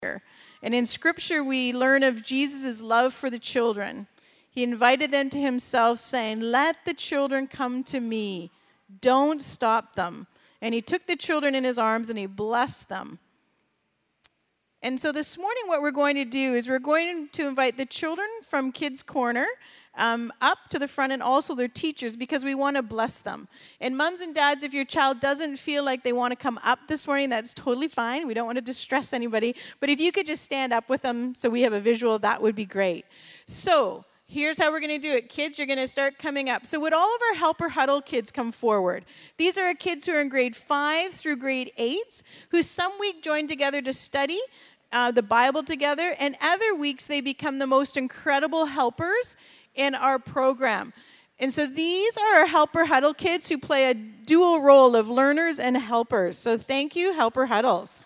And in Scripture, we learn of Jesus' love for the children. He invited them to himself, saying, "Let the children come to me. Don't stop them." And he took the children in his arms and he blessed them. And so this morning what we're going to do is we're going to invite the children from Kids Corner up to the front, and also their teachers, because we want to bless them. And moms and dads, if your child doesn't feel like they want to come up this morning, that's totally fine. We don't want to distress anybody. But if you could just stand up with them so we have a visual, that would be great. So here's how we're going to do it. Kids, you're going to start coming up. So would all of our Helper Huddle kids come forward? These are our kids who are in grade 5 through grade 8, who some week joined together to study the Bible together, and other weeks they become the most incredible helpers in our program. And so these are our Helper Huddle kids who play a dual role of learners and helpers. So thank you, Helper Huddles.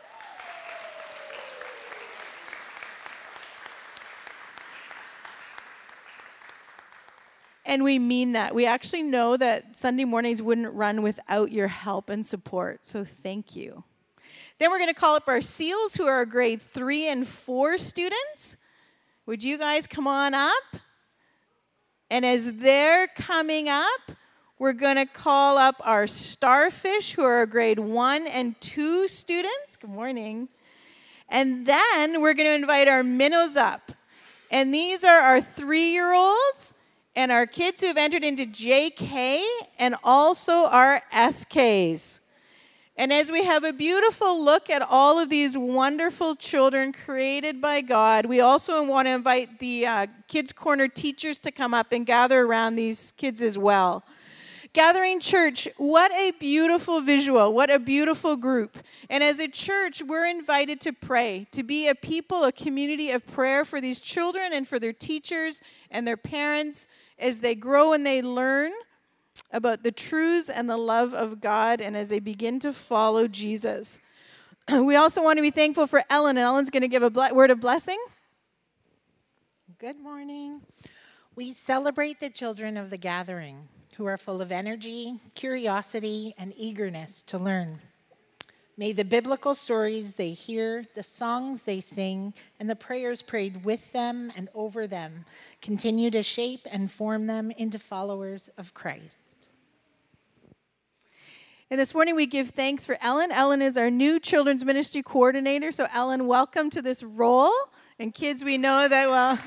And we mean that. We actually know that Sunday mornings wouldn't run without your help and support. So thank you. Then we're going to call up our SEALs, who are our grade 3 and 4 students. Would you guys come on up? And as they're coming up, we're going to call up our Starfish, who are our grade 1 and 2 students. Good morning. And then we're going to invite our Minnows up. And these are our 3-year-olds and our kids who have entered into JK, and also our SKs. And as we have a beautiful look at all of these wonderful children created by God, we also want to invite the Kids Corner teachers to come up and gather around these kids as well. Gathering Church, what a beautiful visual, what a beautiful group. And as a church, we're invited to pray, to be a people, a community of prayer for these children and for their teachers and their parents as they grow and they learn about the truths and the love of God, and as they begin to follow Jesus. We also want to be thankful for Ellen, and Ellen's going to give a word of blessing. Good morning. We celebrate the children of the gathering who are full of energy, curiosity, and eagerness to learn. May the biblical stories they hear, the songs they sing, and the prayers prayed with them and over them continue to shape and form them into followers of Christ. And this morning we give thanks for Ellen. Ellen is our new children's ministry coordinator. So Ellen, welcome to this role. And kids, we know that, well...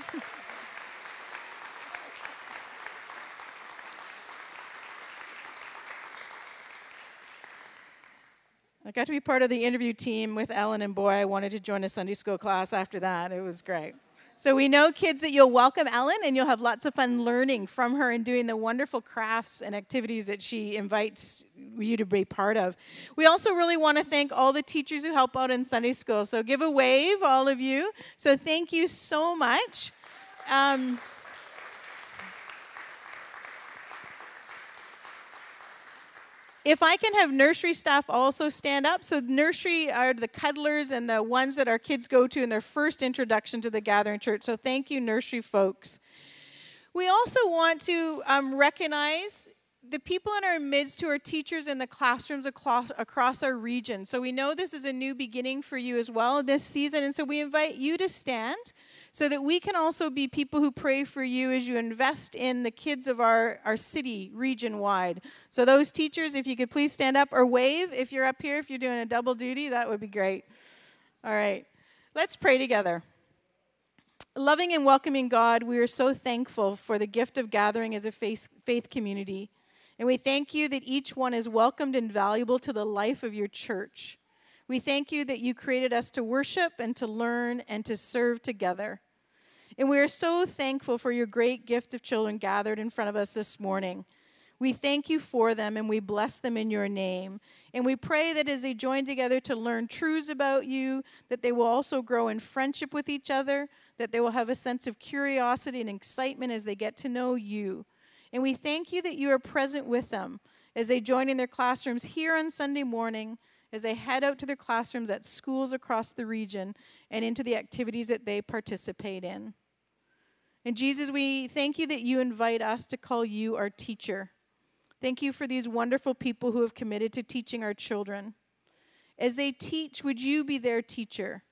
I got to be part of the interview team with Ellen, and boy, I wanted to join a Sunday school class after that. It was great. So we know, kids, that you'll welcome Ellen, and you'll have lots of fun learning from her and doing the wonderful crafts and activities that she invites you to be part of. We also really want to thank all the teachers who help out in Sunday school. So give a wave, all of you. So thank you so much. If I can have nursery staff also stand up. So nursery are the cuddlers and the ones that our kids go to in their first introduction to the Gathering Church. So thank you, nursery folks. We also want to recognize the people in our midst who are teachers in the classrooms across our region. So we know this is a new beginning for you as well this season. And so we invite you to stand so that we can also be people who pray for you as you invest in the kids of our city region-wide. So those teachers, if you could please stand up or wave if you're up here, if you're doing a double duty, that would be great. All right, let's pray together. Loving and welcoming God, we are so thankful for the gift of gathering as a faith community. And we thank you that each one is welcomed and valuable to the life of your church. We thank you that you created us to worship and to learn and to serve together. And we are so thankful for your great gift of children gathered in front of us this morning. We thank you for them, and we bless them in your name. And we pray that as they join together to learn truths about you, that they will also grow in friendship with each other, that they will have a sense of curiosity and excitement as they get to know you. And we thank you that you are present with them as they join in their classrooms here on Sunday morning, as they head out to their classrooms at schools across the region and into the activities that they participate in. And Jesus, we thank you that you invite us to call you our teacher. Thank you for these wonderful people who have committed to teaching our children. As they teach, would you be their teacher?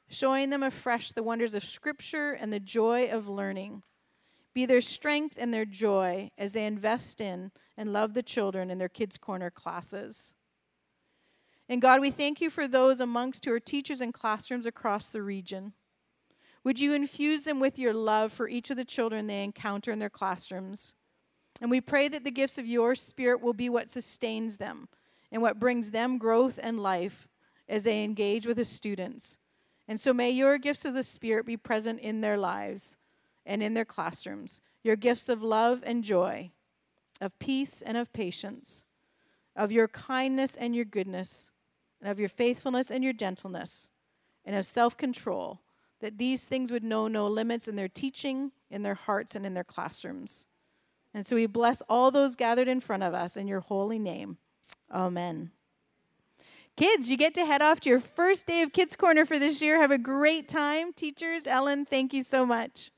showing them afresh the wonders of Scripture and the joy of learning. Be their strength and their joy as they invest in and love the children in their Kids Corner classes. And God, we thank you for those amongst who are teachers in classrooms across the region. Would you infuse them with your love for each of the children they encounter in their classrooms? And we pray that the gifts of your Spirit will be what sustains them and what brings them growth and life as they engage with the students. And so may your gifts of the Spirit be present in their lives and in their classrooms. Your gifts of love and joy, of peace and of patience, of your kindness and your goodness, and of your faithfulness and your gentleness, and of self-control, that these things would know no limits in their teaching, in their hearts, and in their classrooms. And so we bless all those gathered in front of us in your holy name. Amen. Kids, you get to head off to your first day of Kids Corner for this year. Have a great time. Teachers, Ellen, thank you so much.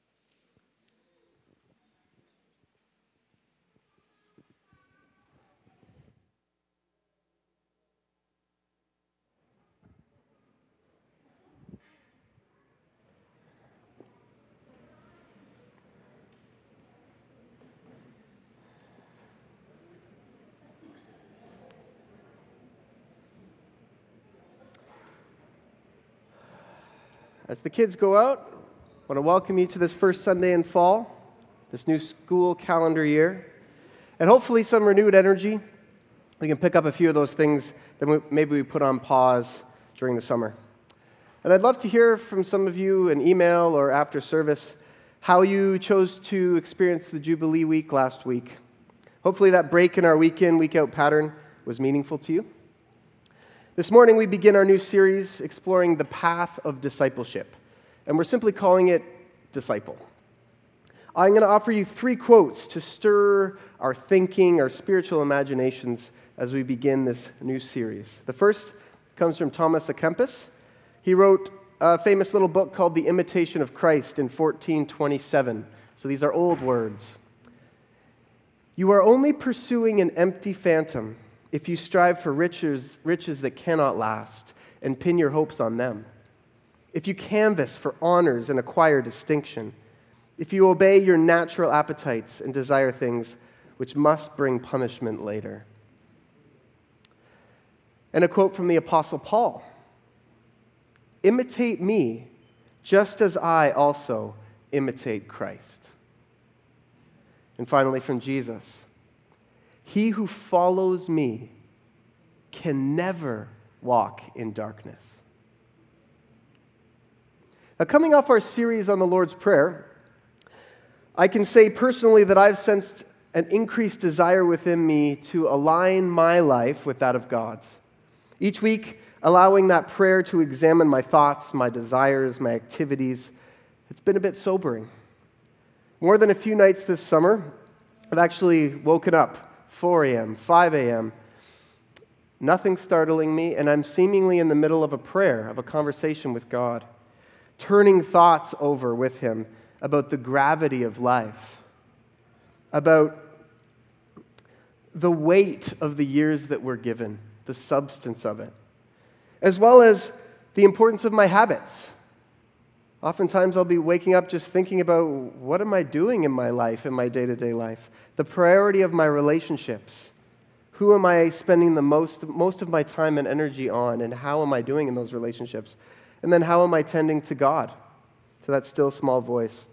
As the kids go out, I want to welcome you to this first Sunday in fall, this new school calendar year, and hopefully some renewed energy. We can pick up a few of those things that maybe we put on pause during the summer. And I'd love to hear from some of you in email or after service how you chose to experience the Jubilee week last week. Hopefully that break in our week-in, week-out pattern was meaningful to you. This morning, we begin our new series exploring the path of discipleship, and we're simply calling it Disciple. I'm going to offer you 3 quotes to stir our thinking, our spiritual imaginations as we begin this new series. The first comes from Thomas à Kempis. He wrote a famous little book called The Imitation of Christ in 1427. So these are old words. You are only pursuing an empty phantom if you strive for riches that cannot last and pin your hopes on them. If you canvass for honors and acquire distinction, if you obey your natural appetites and desire things which must bring punishment later. And a quote from the Apostle Paul. Imitate me, just as I also imitate Christ. And finally from Jesus. He who follows me can never walk in darkness. Now, coming off our series on the Lord's Prayer, I can say personally that I've sensed an increased desire within me to align my life with that of God's. Each week, allowing that prayer to examine my thoughts, my desires, my activities, it's been a bit sobering. More than a few nights this summer, I've actually woken up 4 a.m., 5 a.m., nothing startling me, and I'm seemingly in the middle of a prayer, of a conversation with God, turning thoughts over with Him about the gravity of life, about the weight of the years that we're given, the substance of it, as well as the importance of my habits. Oftentimes I'll be waking up just thinking about what am I doing in my life, in my day-to-day life, the priority of my relationships. Who am I spending the most of my time and energy on, and how am I doing in those relationships? And then how am I tending to God, to that still small voice?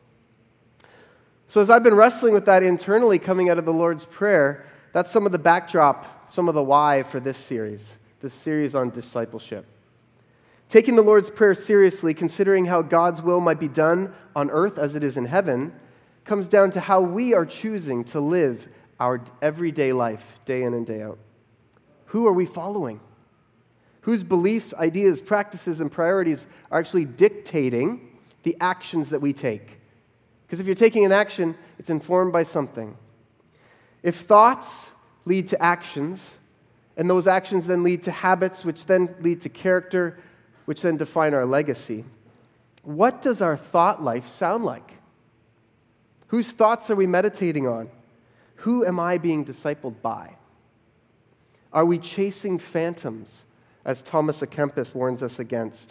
So as I've been wrestling with that internally coming out of the Lord's Prayer, that's some of the backdrop, some of the why for this series on discipleship. Taking the Lord's Prayer seriously, considering how God's will might be done on earth as it is in heaven, comes down to how we are choosing to live our everyday life, day in and day out. Who are we following? Whose beliefs, ideas, practices, and priorities are actually dictating the actions that we take? Because if you're taking an action, it's informed by something. If thoughts lead to actions, and those actions then lead to habits, which then lead to character, which then define our legacy, what does our thought life sound like? Whose thoughts are we meditating on? Who am I being discipled by? Are we chasing phantoms, as Thomas à Kempis warns us against?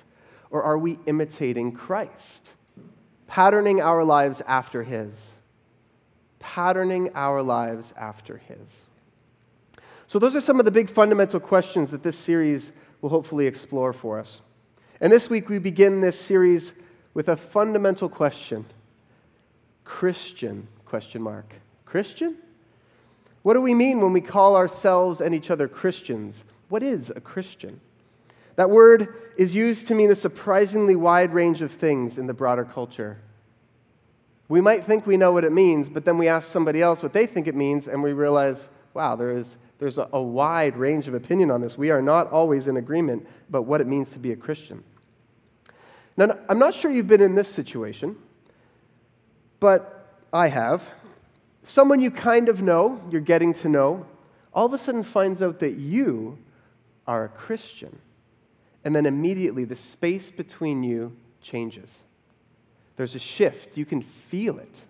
or are we imitating Christ? Patterning our lives after His. Patterning our lives after His. So those are some of the big fundamental questions that this series will hopefully explore for us. And this week we begin this series with a fundamental question. Christian, ? Christian? What do we mean when we call ourselves and each other Christians? What is a Christian? That word is used to mean a surprisingly wide range of things in the broader culture. We might think we know what it means, but then we ask somebody else what they think it means, and we realize, wow, there's a wide range of opinion on this. We are not always in agreement about what it means to be a Christian. Now, I'm not sure you've been in this situation, but I have. Someone you kind of know, you're getting to know, all of a sudden finds out that you are a Christian. And then immediately the space between you changes. There's a shift. You can feel it.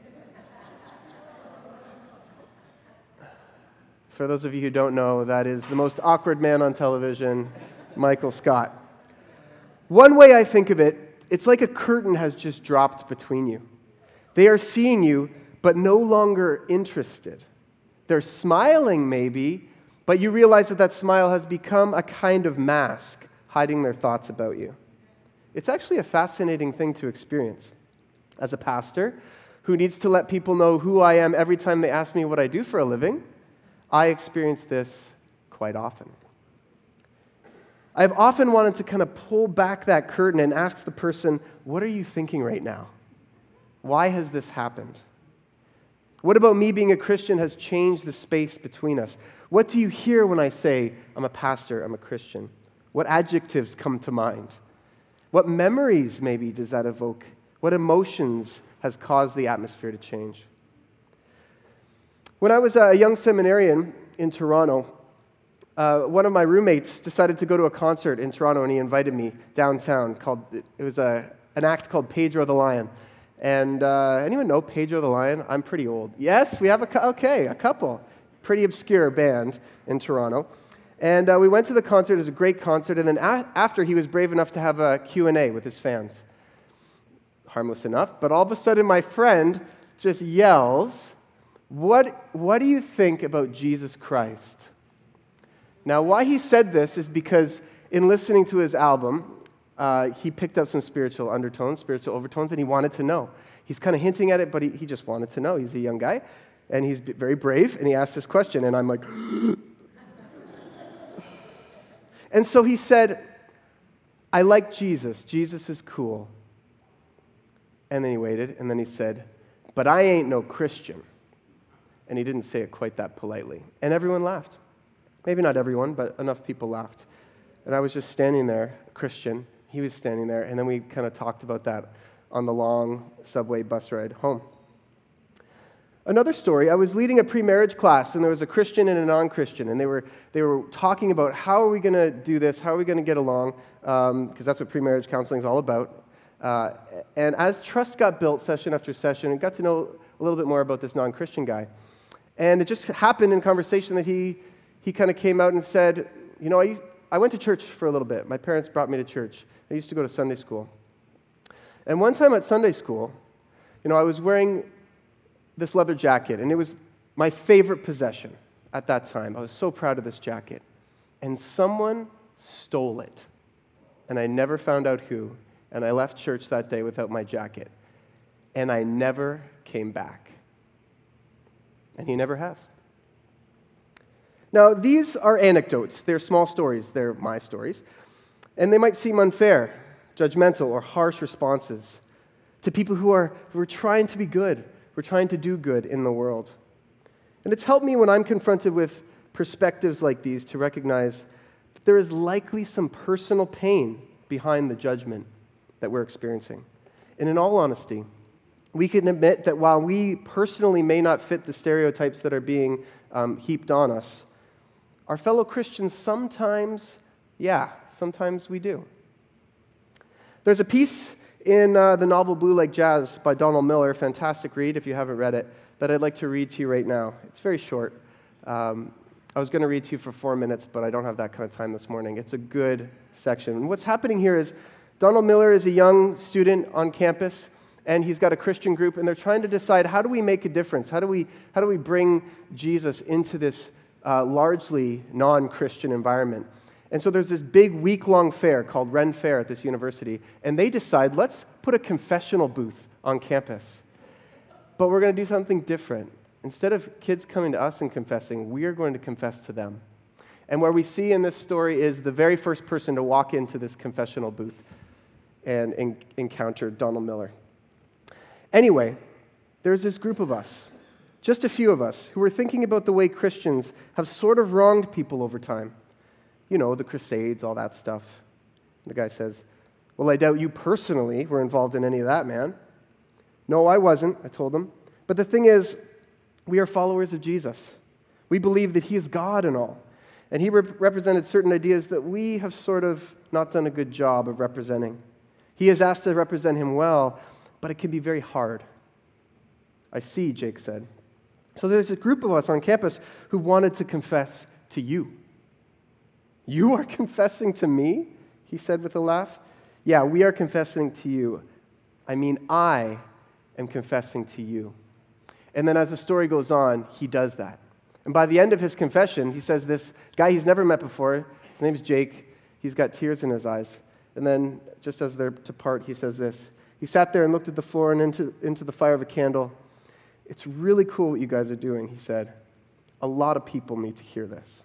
For those of you who don't know, that is the most awkward man on television, Michael Scott. One way I think of it, it's like a curtain has just dropped between you. They are seeing you, but no longer interested. They're smiling maybe, but you realize that smile has become a kind of mask, hiding their thoughts about you. It's actually a fascinating thing to experience. As a pastor who needs to let people know who I am every time they ask me what I do for a living, I experience this quite often. I've often wanted to kind of pull back that curtain and ask the person, what are you thinking right now? Why has this happened? What about me being a Christian has changed the space between us? What do you hear when I say, I'm a pastor, I'm a Christian? What adjectives come to mind? What memories, maybe, does that evoke? What emotions has caused the atmosphere to change? When I was a young seminarian in Toronto, one of my roommates decided to go to a concert in Toronto, and he invited me downtown. It was an act called Pedro the Lion. And anyone know Pedro the Lion? I'm pretty old. Yes, we have a couple. Pretty obscure band in Toronto. And we went to the concert. It was a great concert. And then after, he was brave enough to have a Q&A with his fans. Harmless enough. But all of a sudden, my friend just yells, what do you think about Jesus Christ? Now, why he said this is because in listening to his album, he picked up some spiritual undertones, spiritual overtones, and he wanted to know. He's kind of hinting at it, but he just wanted to know. He's a young guy, and he's very brave, and he asked this question, and I'm like, and so he said, I like Jesus. Jesus is cool. And then he waited, and then he said, but I ain't no Christian. And he didn't say it quite that politely. And everyone laughed. Maybe not everyone, but enough people laughed. And I was just standing there, Christian. He was standing there, and then we kind of talked about that on the long subway bus ride home. Another story, I was leading a pre-marriage class, and there was a Christian and a non-Christian, and they were talking about how are we going to do this, how are we going to get along, because that's what pre-marriage counseling is all about. And as trust got built session after session, I got to know a little bit more about this non-Christian guy. And it just happened in conversation that he kind of came out and said, you know, I went to church for a little bit. My parents brought me to church. I used to go to Sunday school. And one time at Sunday school, you know, I was wearing this leather jacket, and it was my favorite possession at that time. I was so proud of this jacket. And someone stole it. And I never found out who. And I left church that day without my jacket. And I never came back. And he never has. Now, these are anecdotes. They're small stories. They're my stories. And they might seem unfair, judgmental, or harsh responses to people who are trying to be good. We're trying to do good in the world. And it's helped me when I'm confronted with perspectives like these to recognize that there is likely some personal pain behind the judgment that we're experiencing. And in all honesty, we can admit that while we personally may not fit the stereotypes that are being heaped on us, our fellow Christians sometimes we do. There's a piece in the novel Blue Like Jazz by Donald Miller, fantastic read if you haven't read it, that I'd like to read to you right now. It's very short. I was going to read to you for 4 minutes, but I don't have that kind of time this morning. It's a good section. And what's happening here is Donald Miller is a young student on campus, and he's got a Christian group, and they're trying to decide, how do we make a difference? How do we bring Jesus into this largely non-Christian environment? And so there's this big week-long fair called Ren Fair at this university, and they decide, let's put a confessional booth on campus. But we're going to do something different. Instead of kids coming to us and confessing, we are going to confess to them. And where we see in this story is the very first person to walk into this confessional booth and encounter Donald Miller. Anyway, there's this group of us, just a few of us, who are thinking about the way Christians have sort of wronged people over time. You know, the Crusades, all that stuff. The guy says, well, I doubt you personally were involved in any of that, man. No, I wasn't, I told him. But the thing is, we are followers of Jesus. We believe that he is God and all. And he represented certain ideas that we have sort of not done a good job of representing. He is asked to represent him well, but it can be very hard. I see, Jake said. So there's a group of us on campus who wanted to confess to you. You are confessing to me? He said with a laugh. Yeah, we are confessing to you. I mean, I am confessing to you. And then as the story goes on, he does that. And by the end of his confession, he says this guy he's never met before, his name's Jake, he's got tears in his eyes. And then, just as they're to part, he says this. He sat there and looked at the floor and into the fire of a candle. It's really cool what you guys are doing, he said. A lot of people need to hear this.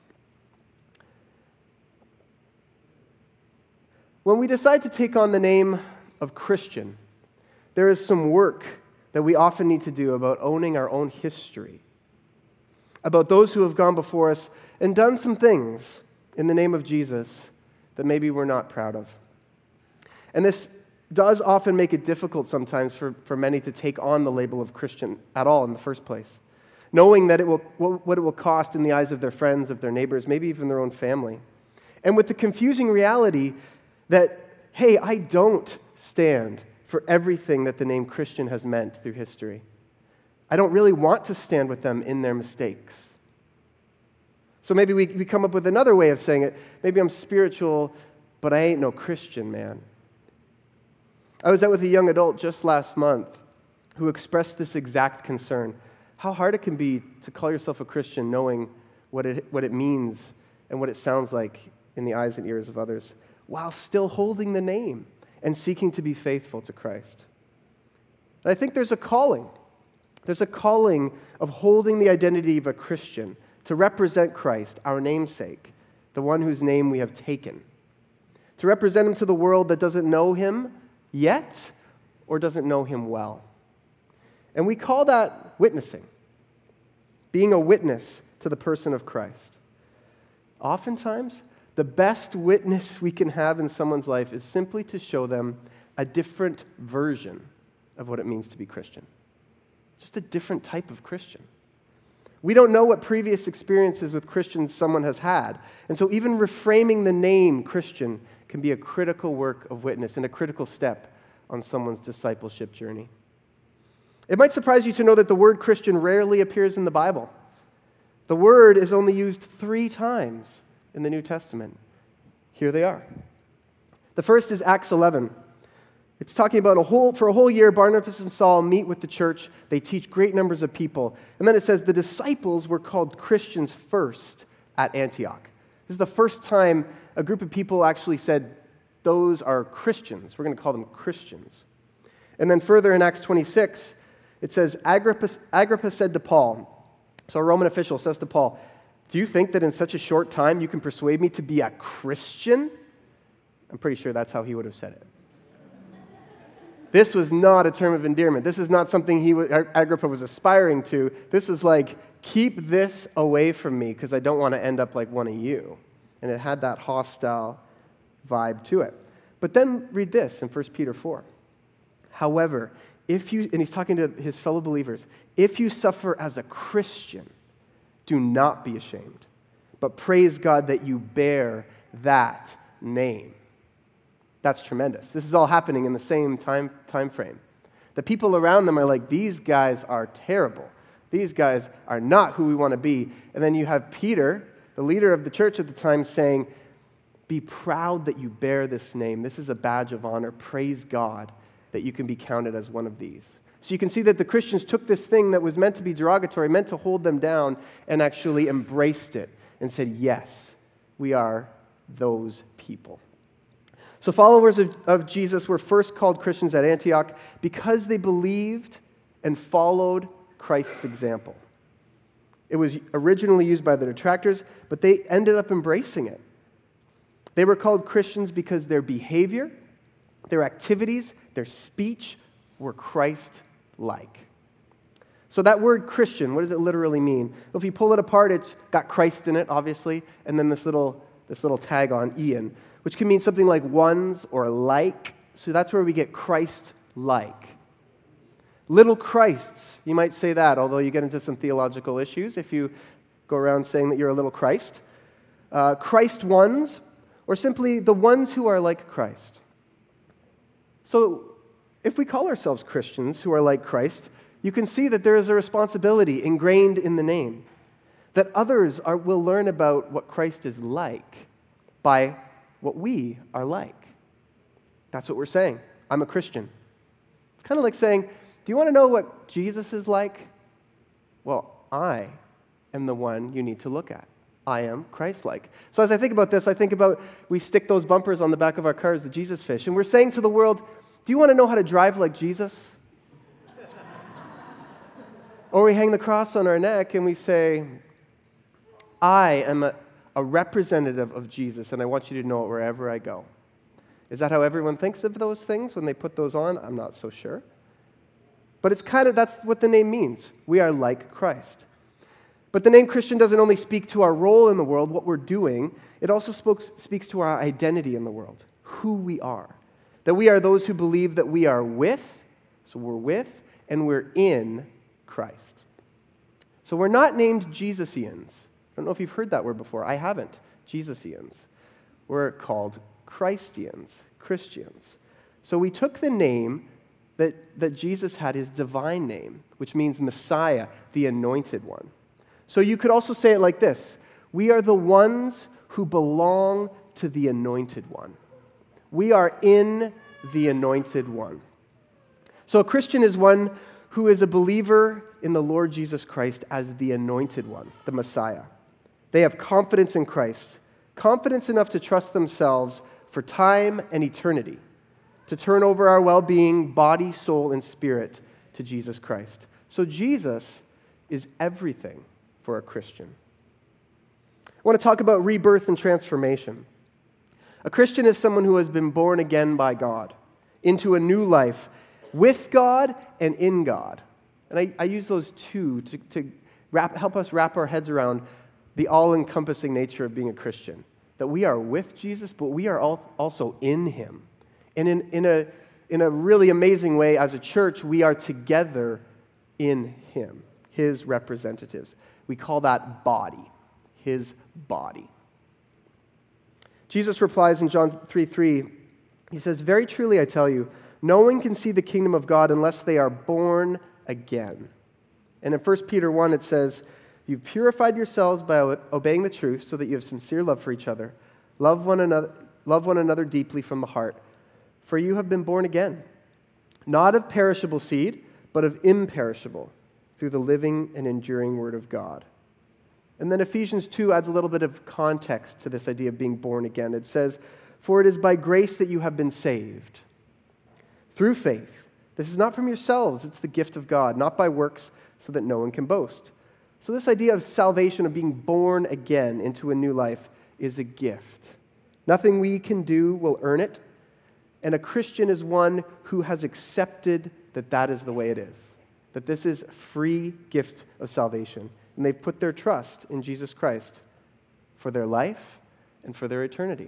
When we decide to take on the name of Christian, there is some work that we often need to do about owning our own history, about those who have gone before us and done some things in the name of Jesus that maybe we're not proud of. And this does often make it difficult sometimes for many to take on the label of Christian at all in the first place, knowing that what it will cost in the eyes of their friends, of their neighbors, maybe even their own family. And with the confusing reality that, hey, I don't stand for everything that the name Christian has meant through history. I don't really want to stand with them in their mistakes. So maybe we come up with another way of saying it. Maybe I'm spiritual, but I ain't no Christian, man. I was out with a young adult just last month who expressed this exact concern. How hard it can be to call yourself a Christian knowing what it means and what it sounds like in the eyes and ears of others, while still holding the name and seeking to be faithful to Christ. And I think there's a calling. There's a calling of holding the identity of a Christian to represent Christ, our namesake, the one whose name we have taken. To represent him to the world that doesn't know him yet or doesn't know him well. And we call that witnessing, being a witness to the person of Christ. Oftentimes, the best witness we can have in someone's life is simply to show them a different version of what it means to be Christian. Just a different type of Christian. We don't know what previous experiences with Christians someone has had. And so even reframing the name Christian can be a critical work of witness and a critical step on someone's discipleship journey. It might surprise you to know that the word Christian rarely appears in the Bible. The word is only used 3 times in the New Testament. Here they are. The first is Acts 11. It's talking about for a whole year, Barnabas and Saul meet with the church. They teach great numbers of people. And then it says the disciples were called Christians first at Antioch. This is the first time a group of people actually said, those are Christians. We're going to call them Christians. And then further in Acts 26, it says, Agrippa said to Paul, so a Roman official says to Paul, do you think that in such a short time you can persuade me to be a Christian? I'm pretty sure that's how he would have said it. This was not a term of endearment. This is not something Agrippa was aspiring to. This was like, keep this away from me because I don't want to end up like one of you. And it had that hostile vibe to it. But then read this in 1 Peter 4. However, and he's talking to his fellow believers, if you suffer as a Christian, do not be ashamed, but praise God that you bear that name. That's tremendous. This is all happening in the same time frame. The people around them are like, these guys are terrible. These guys are not who we want to be. And then you have Peter, the leader of the church at the time, saying, Be proud that you bear this name. This is a badge of honor. Praise God that you can be counted as one of these. So you can see that the Christians took this thing that was meant to be derogatory, meant to hold them down, and actually embraced it and said, yes, we are those people. So followers of Jesus were first called Christians at Antioch because they believed and followed Christ's example. It was originally used by the detractors, but they ended up embracing it. They were called Christians because their behavior, their activities, their speech were Christ-like. So that word Christian, what does it literally mean? Well, if you pull it apart, it's got Christ in it, obviously, and then this little tag on Ian, which can mean something like ones or like. So that's where we get Christ-like. Little Christs, you might say that, although you get into some theological issues if you go around saying that you're a little Christ. Christ ones, or simply the ones who are like Christ. So if we call ourselves Christians who are like Christ, you can see that there is a responsibility ingrained in the name, that others will learn about what Christ is like by what we are like. That's what we're saying. I'm a Christian. It's kind of like saying, do you want to know what Jesus is like? Well, I am the one you need to look at. I am Christ-like. So as I think about this, I think about we stick those bumpers on the back of our cars, the Jesus fish, and we're saying to the world, do you want to know how to drive like Jesus? Or we hang the cross on our neck and we say, I am a representative of Jesus, and I want you to know it wherever I go. Is that how everyone thinks of those things when they put those on? I'm not so sure. But it's that's what the name means. We are like Christ. But the name Christian doesn't only speak to our role in the world, what we're doing, it also speaks to our identity in the world, who we are. That we are those who believe that we are with, so we're with, and we're in Christ. So we're not named Jesusians. I don't know if you've heard that word before. I haven't. Jesusians. We're called Christians, Christians. So we took the name that Jesus had, his divine name, which means Messiah, the anointed one. So you could also say it like this: we are the ones who belong to the anointed one. We are in the anointed one. So a Christian is one who is a believer in the Lord Jesus Christ as the anointed one, the Messiah. They have confidence in Christ, confidence enough to trust themselves for time and eternity, to turn over our well-being, body, soul, and spirit to Jesus Christ. So Jesus is everything for a Christian. I want to talk about rebirth and transformation. A Christian is someone who has been born again by God into a new life with God and in God. And I use those two to help us wrap our heads around the all-encompassing nature of being a Christian. That we are with Jesus, but we are also in him. And in a really amazing way, as a church, we are together in him, his representatives. We call that body, his body. Jesus replies in John 3:3, he says, "Very truly I tell you, no one can see the kingdom of God unless they are born again." And in 1 Peter 1 it says, "You've purified yourselves by obeying the truth so that you have sincere love for each other. Love one another deeply from the heart, for you have been born again, not of perishable seed, but of imperishable, through the living and enduring word of God." And then Ephesians 2 adds a little bit of context to this idea of being born again. It says, "For it is by grace that you have been saved, through faith. This is not from yourselves, it's the gift of God, not by works, so that no one can boast." So this idea of salvation, of being born again into a new life, is a gift. Nothing we can do will earn it, and a Christian is one who has accepted that that is the way it is, that this is a free gift of salvation, and they've put their trust in Jesus Christ for their life and for their eternity.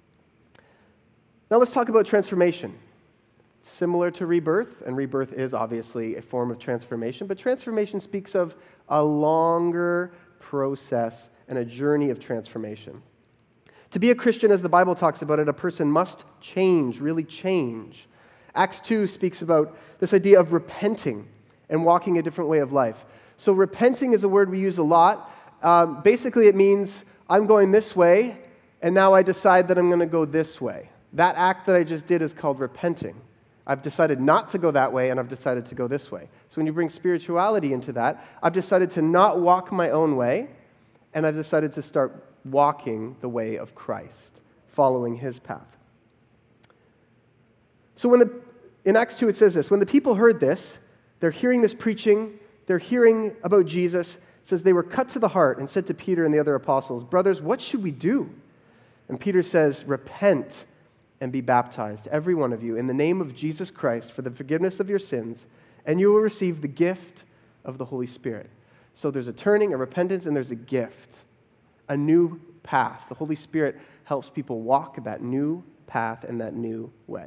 Now let's talk about transformation. Similar to rebirth, and rebirth is obviously a form of transformation, but transformation speaks of a longer process and a journey of transformation. To be a Christian, as the Bible talks about it, a person must change, really change. Acts 2 speaks about this idea of repenting and walking a different way of life. So repenting is a word we use a lot. Basically, it means I'm going this way, and now I decide that I'm going to go this way. That act that I just did is called repenting. I've decided not to go that way, and I've decided to go this way. So when you bring spirituality into that, I've decided to not walk my own way, and I've decided to start walking the way of Christ, following his path. So in Acts 2 it says this, when the people heard this, they're hearing this preaching, they're hearing about Jesus, it says they were cut to the heart and said to Peter and the other apostles, "Brothers, what should we do?" And Peter says, "Repent and be baptized, every one of you, in the name of Jesus Christ for the forgiveness of your sins, and you will receive the gift of the Holy Spirit." So there's a turning, a repentance, and there's a gift, a new path. The Holy Spirit helps people walk that new path and that new way.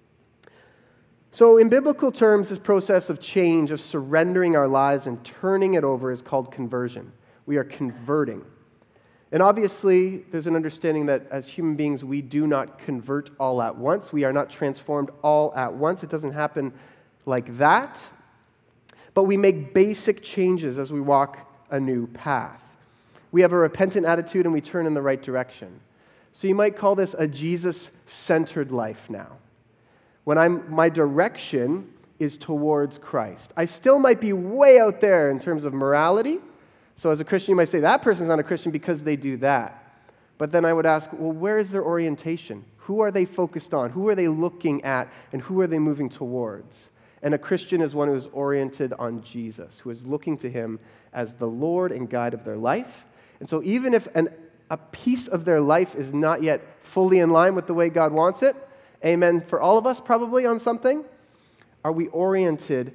So in biblical terms, this process of change, of surrendering our lives and turning it over is called conversion. We are converting. And obviously, there's an understanding that as human beings, we do not convert all at once. We are not transformed all at once. It doesn't happen like that. But we make basic changes as we walk a new path. We have a repentant attitude and we turn in the right direction. So you might call this a Jesus-centered life now. When my direction is towards Christ. I still might be way out there in terms of morality. So as a Christian, you might say, that person's not a Christian because they do that. But then I would ask, well, where is their orientation? Who are they focused on? Who are they looking at? And who are they moving towards? And a Christian is one who is oriented on Jesus, who is looking to him as the Lord and guide of their life. And so even if a piece of their life is not yet fully in line with the way God wants it, amen, for all of us probably on something, are we orienting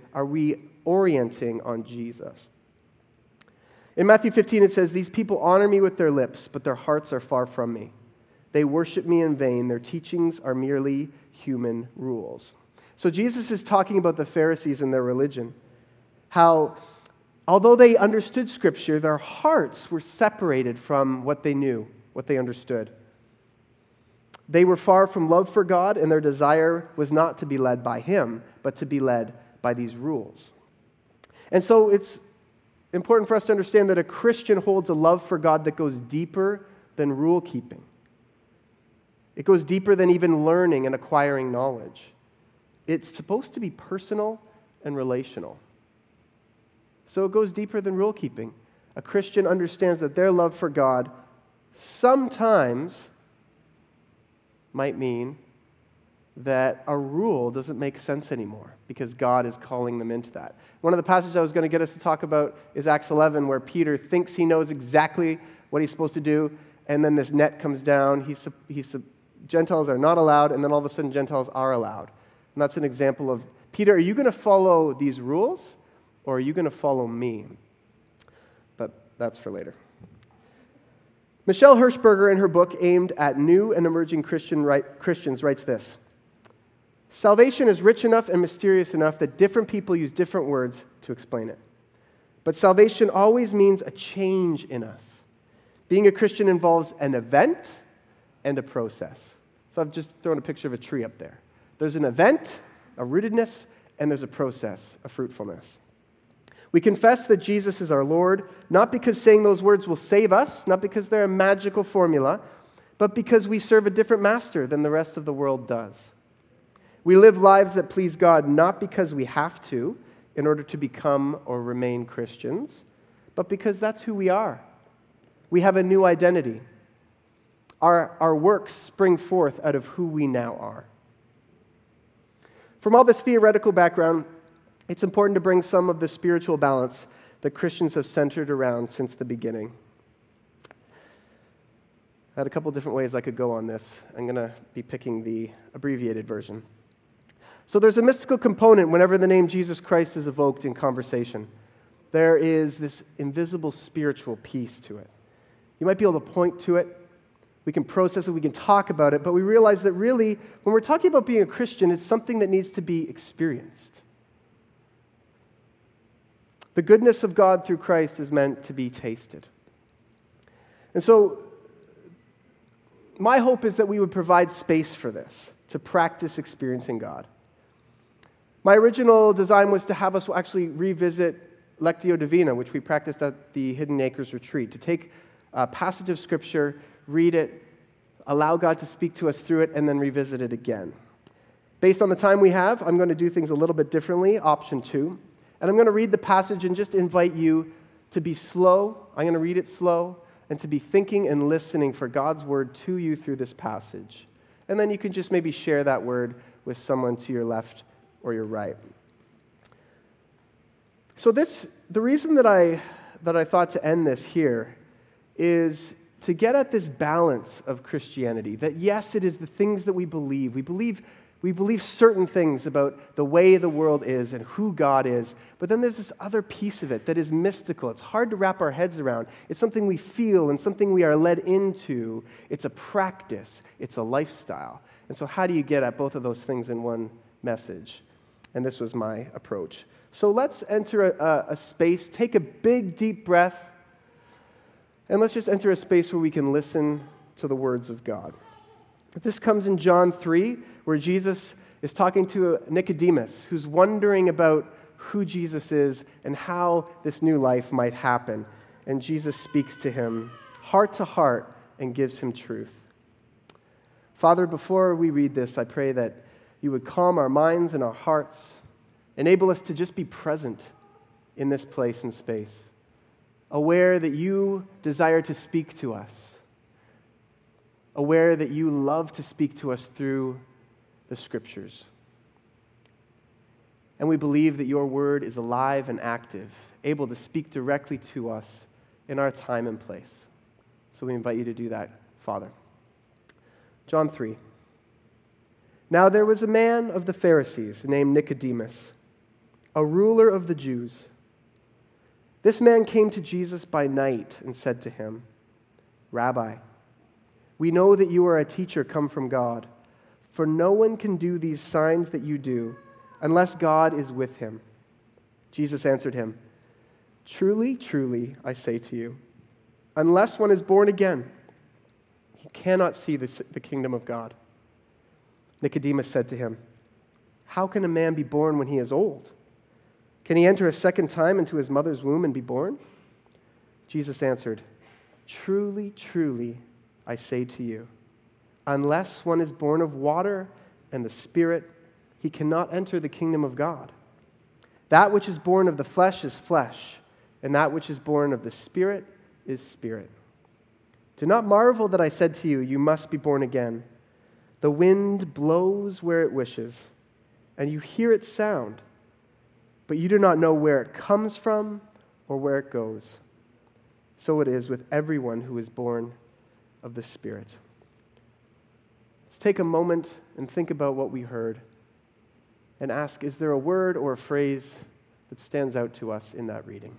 on Jesus? In Matthew 15 it says, "These people honor me with their lips, but their hearts are far from me. They worship me in vain. Their teachings are merely human rules." So Jesus is talking about the Pharisees and their religion. How, although they understood Scripture, their hearts were separated from what they knew, what they understood. They were far from love for God, and their desire was not to be led by Him, but to be led by these rules. And so it's important for us to understand that a Christian holds a love for God that goes deeper than rule keeping. It goes deeper than even learning and acquiring knowledge. It's supposed to be personal and relational. So it goes deeper than rule keeping. A Christian understands that their love for God sometimes might mean that a rule doesn't make sense anymore because God is calling them into that. One of the passages I was going to get us to talk about is Acts 11, where Peter thinks he knows exactly what he's supposed to do, and then this net comes down. Gentiles are not allowed, and then all of a sudden Gentiles are allowed. And that's an example of, Peter, are you going to follow these rules, or are you going to follow me? But that's for later. Michelle Hirschberger, in her book aimed at new and emerging Christians, writes this: "Salvation is rich enough and mysterious enough that different people use different words to explain it. But salvation always means a change in us. Being a Christian involves an event and a process." So I've just thrown a picture of a tree up there. There's an event, a rootedness, and there's a process, a fruitfulness. We confess that Jesus is our Lord, not because saying those words will save us, not because they're a magical formula, but because we serve a different master than the rest of the world does. We live lives that please God not because we have to in order to become or remain Christians, but because that's who we are. We have a new identity. Our works spring forth out of who we now are. From all this theoretical background, it's important to bring some of the spiritual balance that Christians have centered around since the beginning. I had a couple different ways I could go on this. I'm going to be picking the abbreviated version. So there's a mystical component whenever the name Jesus Christ is evoked in conversation. There is this invisible spiritual piece to it. You might be able to point to it. We can process it. We can talk about it. But we realize that really, when we're talking about being a Christian, it's something that needs to be experienced. The goodness of God through Christ is meant to be tasted. And so, my hope is that we would provide space for this, to practice experiencing God. My original design was to have us actually revisit Lectio Divina, which we practiced at the Hidden Acres Retreat, to take a passage of Scripture, read it, allow God to speak to us through it, and then revisit it again. Based on the time we have, I'm going to do things a little bit differently, option 2. And I'm going to read the passage and just invite you to be slow. I'm going to read it slow, and to be thinking and listening for God's word to you through this passage. And then you can just maybe share that word with someone to your left or your right. So the reason that I thought to end this here is to get at this balance of Christianity, that yes, it is the things that we believe. We believe certain things about the way the world is and who God is, but then there's this other piece of it that is mystical. It's hard to wrap our heads around. It's something we feel and something we are led into. It's a practice. It's a lifestyle. And so how do you get at both of those things in one message? And this was my approach. So let's enter a space, take a big, deep breath, and let's just enter a space where we can listen to the words of God. This comes in John 3, where Jesus is talking to Nicodemus, who's wondering about who Jesus is and how this new life might happen. And Jesus speaks to him heart to heart and gives him truth. Father, before we read this, I pray that you would calm our minds and our hearts, enable us to just be present in this place and space, aware that you desire to speak to us, aware that you love to speak to us through the Scriptures. And we believe that your word is alive and active, able to speak directly to us in our time and place. So we invite you to do that, Father. John 3. Now there was a man of the Pharisees named Nicodemus, a ruler of the Jews. This man came to Jesus by night and said to him, Rabbi, we know that you are a teacher come from God, for no one can do these signs that you do unless God is with him. Jesus answered him, Truly, truly, I say to you, unless one is born again, he cannot see the kingdom of God. Nicodemus said to him, How can a man be born when he is old? Can he enter a second time into his mother's womb and be born? Jesus answered, Truly, truly, I say to you, unless one is born of water and the Spirit, he cannot enter the kingdom of God. That which is born of the flesh is flesh, and that which is born of the Spirit is spirit. Do not marvel that I said to you, you must be born again. The wind blows where it wishes, and you hear its sound, but you do not know where it comes from or where it goes. So it is with everyone who is born of the Spirit. Let's take a moment and think about what we heard and ask, is there a word or a phrase that stands out to us in that reading?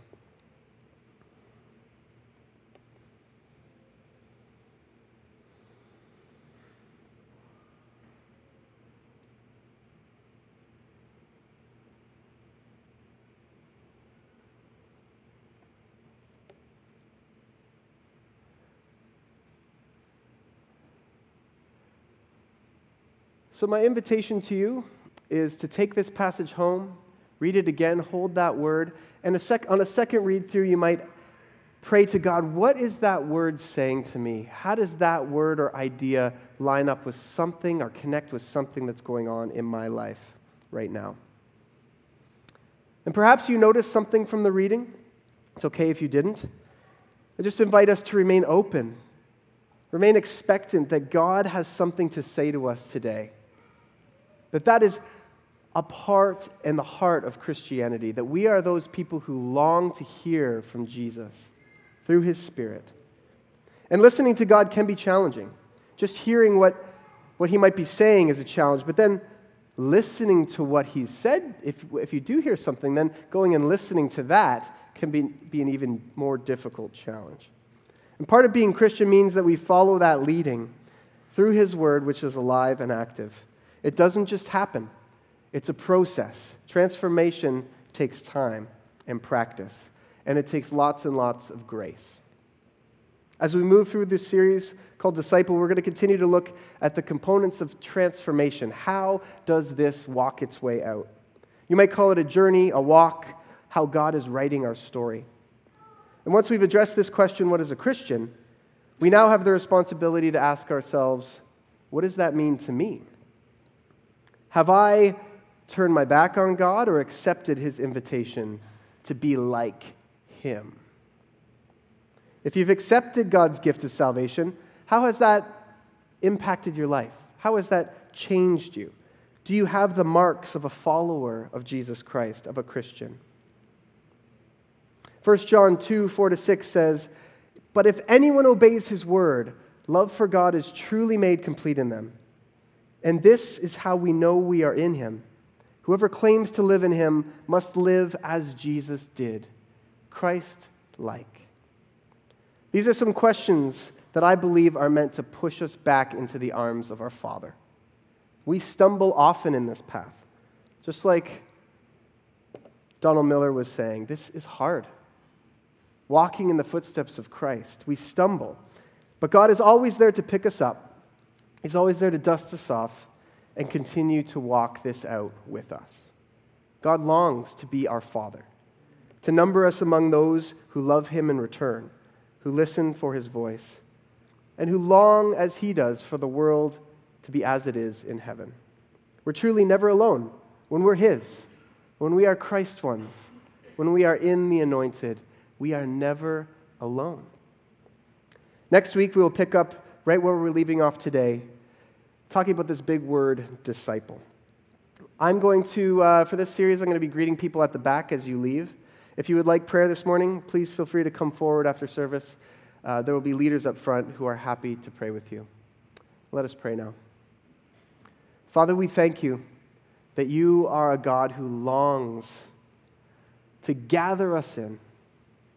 So my invitation to you is to take this passage home, read it again, hold that word, and on a second read through, you might pray to God, what is that word saying to me? How does that word or idea line up with something or connect with something that's going on in my life right now? And perhaps you noticed something from the reading. It's okay if you didn't. I just invite us to remain open, remain expectant that God has something to say to us today. That is a part and the heart of Christianity, that we are those people who long to hear from Jesus through his Spirit. And listening to God can be challenging. Just hearing what he might be saying is a challenge, but then listening to what he said, if you do hear something, then going and listening to that can be an even more difficult challenge. And part of being Christian means that we follow that leading through his word, which is alive and active. It doesn't just happen. It's a process. Transformation takes time and practice, and it takes lots and lots of grace. As we move through this series called Disciple, we're going to continue to look at the components of transformation. How does this walk its way out? You might call it a journey, a walk, how God is writing our story. And once we've addressed this question, what is a Christian, we now have the responsibility to ask ourselves, what does that mean to me? Have I turned my back on God or accepted his invitation to be like him? If you've accepted God's gift of salvation, how has that impacted your life? How has that changed you? Do you have the marks of a follower of Jesus Christ, of a Christian? 1 John 2, 4-6 says, "But if anyone obeys his word, love for God is truly made complete in them. And this is how we know we are in him. Whoever claims to live in him must live as Jesus did, Christ-like." These are some questions that I believe are meant to push us back into the arms of our Father. We stumble often in this path. Just like Donald Miller was saying, this is hard. Walking in the footsteps of Christ, we stumble. But God is always there to pick us up. He's always there to dust us off and continue to walk this out with us. God longs to be our Father, to number us among those who love him in return, who listen for his voice, and who long as he does for the world to be as it is in heaven. We're truly never alone when we're his, when we are Christ ones, when we are in the anointed. We are never alone. Next week, we will pick up right where we're leaving off today, talking about this big word, disciple. I'm going to, for this series, I'm going to be greeting people at the back as you leave. If you would like prayer this morning, please feel free to come forward after service. There will be leaders up front who are happy to pray with you. Let us pray now. Father, we thank you that you are a God who longs to gather us in,